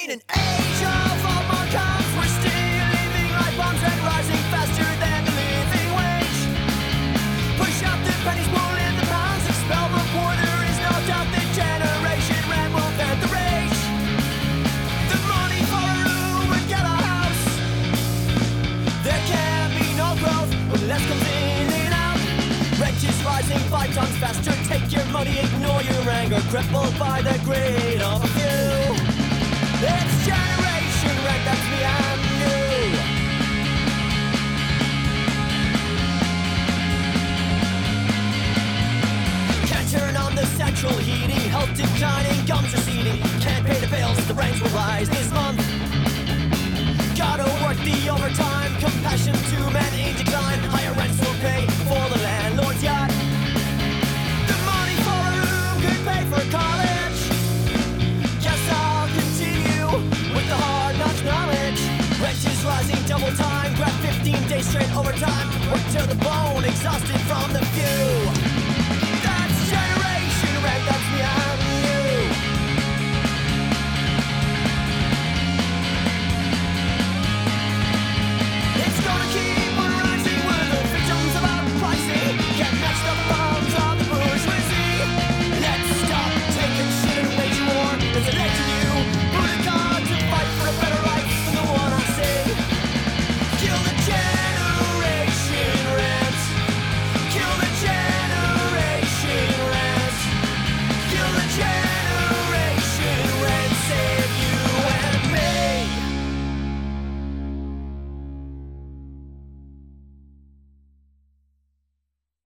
In an age of all markups, we're still living like bombs and rising faster than the living wage. Push up the pennies, pull in the pounds, expel the poor. There is no doubt that Generation Rent will vent the rage. The money for a room would get a house. There can be no growth unless comes in and out. Rent is rising 5 times faster. Take your money, ignore your anger, crippled by the greed of a few. It's Generation Rent, that's me and you. Can't turn on the central heating, health declining, gums receding. Can't pay the bills, the rents will rise this month. Gotta work the overtime, compassion to men in decline. Higher rents will pay for the landlord's yacht. The money for a room could pay for college. Guess I'll continue with the hard-knocks knowledge. Rent is rising double time, grab 15 days straight overtime. Work to the bone, exhausted from the few.